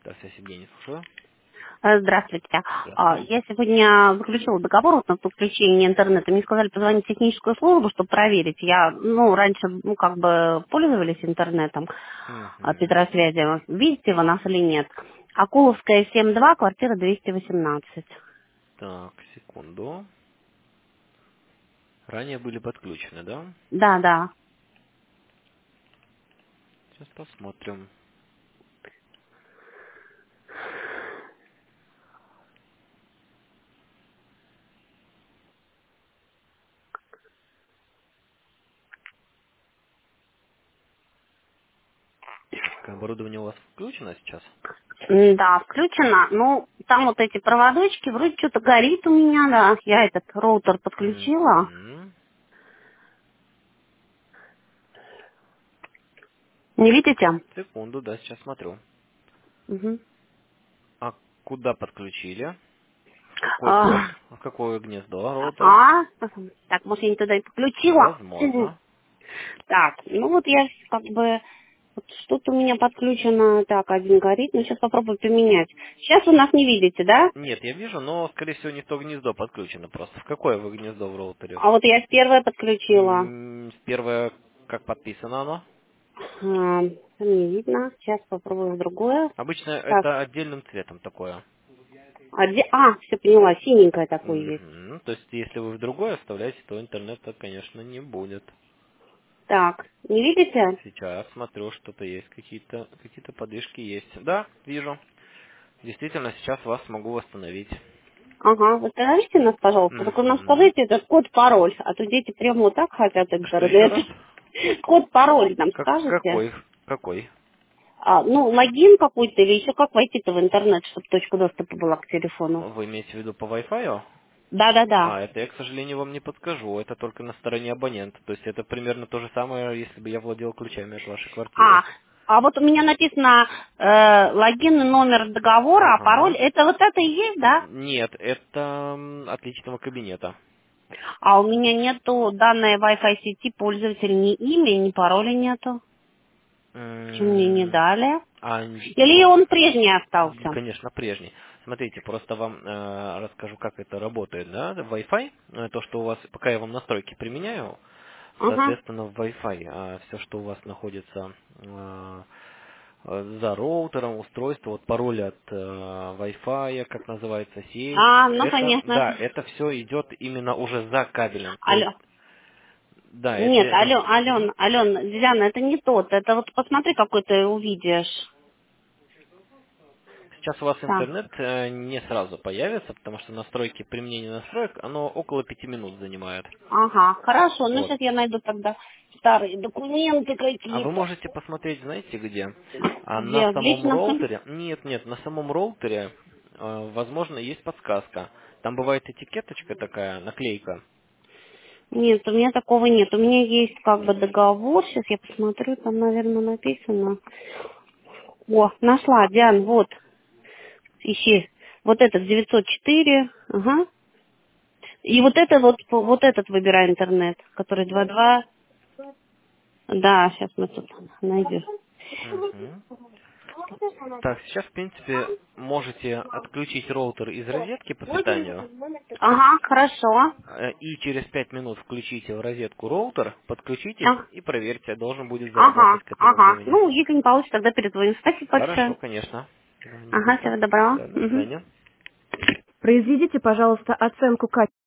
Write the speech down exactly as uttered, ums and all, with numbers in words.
Да, связь Евгений, слушаю. Э, Здравствуйте. А, Здравствуйте. Я сегодня заключила договор вот на подключение интернета. Мне сказали позвонить в техническую службу, чтобы проверить. Я, ну, раньше, ну, как бы пользовались интернетом, а, Угу. Петросвязи. Видите вы нас или нет? Акуловская, семь два, квартира двести восемнадцать. Так, секунду. Ранее были подключены, да? Да, да. Сейчас посмотрим. Так, оборудование у вас включено сейчас? М, Да, включено. Ну, там вот эти проводочки, вроде что-то горит у меня, да. Я этот роутер подключила. Угу. Не видите? Секунду, да, сейчас смотрю. Мгм. А куда подключили? Какой порт? А, А какое гнездо роутера? а, так, может, я не туда и подключила? Возможно. Так, ну вот я как бы, вот что-то у меня подключено, так, один горит, ну сейчас попробую поменять. Сейчас вы нас не видите, да? Нет, я вижу, но, скорее всего, не в то гнездо подключено просто. В какое вы гнездо в роутере? А вот я с первой подключила. М, Первое, как подписано оно? А, не видно, сейчас попробую в другое. Обычно Так, это отдельным цветом такое. а, где, а, все поняла, синенькое такое есть. Мгм. То есть, если вы в другое вставляете, то интернета, конечно, не будет. Так, не видите? Сейчас смотрю, что-то есть, какие-то какие-то подвижки есть. Да, вижу. Действительно, сейчас вас смогу восстановить. Ага, восстановите нас, пожалуйста, только нам Мгм. скажите этот код-пароль, а то дети прямо вот так хотят Что еще интернет. раз? Код-пароль нам Как, скажете? какой? Какой? А, ну, логин какой-то или еще как войти-то в интернет, чтобы точка доступа была к телефону? Вы имеете в виду по Wi-Fi? Да-да-да. А, это я, к сожалению, вам не подскажу. Это только на стороне абонента. То есть это примерно то же самое, если бы я владел ключами от вашей квартиры. А, а вот у меня написано э, логин и номер договора, а пароль, Ага. это вот это и есть, да? Нет, это м, от личного кабинета. А у меня нету данной Wi-Fi сети пользователя, ни имя, ни пароля нету. Почему мне не М, дали? А, н- Или он прежний остался? конечно, прежний. Смотрите, просто вам э, расскажу, как это работает, да, Wi-Fi, э, то, что у вас, пока я вам настройки применяю, Ага. соответственно, в Wi-Fi, все, что у вас находится э, э, за роутером, устройство, вот пароль от э, Wi-Fi, как называется сеть, А, ну это, конечно. да, это все идет именно уже за кабелем. То есть, Алло. да, это Нет, я вам... Ален, Мгм. Ален, Ален, Диана, это не тот. Это вот посмотри, какой ты увидишь. Сейчас у вас Так. интернет э, не сразу появится, потому что настройки, применение настроек, оно около пяти минут занимает. Ага, хорошо. Ну, Вот. сейчас я найду тогда старые документы А вы какие-то. можете посмотреть, знаете где? А на Где? В самом личном кабинете? роутере, нет, нет, на самом роутере, э, возможно, есть подсказка. Там бывает этикеточка такая, наклейка. Нет, у меня такого нет. У меня есть как бы договор. Сейчас я посмотрю, там, наверное, написано. О, нашла, Диан, вот. Ищи. Вот этот девятьсот четыре. Ага. И вот это вот, вот этот выбирай интернет, который два два. Да, сейчас мы тут найдем. Мгм. Так, сейчас, в принципе, можете отключить роутер из розетки по питанию, Ага, хорошо. э, и через пять минут включите в розетку роутер, подключитесь А, и проверьте, должен будет Ага, заработать к этому ага. времени. Ну, если не получится, тогда перезвоню. Спасибо Хорошо, большое. конечно. Да, не за Ага, что. всего доброго. Да, до Мгм. свидания. Произведите, пожалуйста, оценку качества.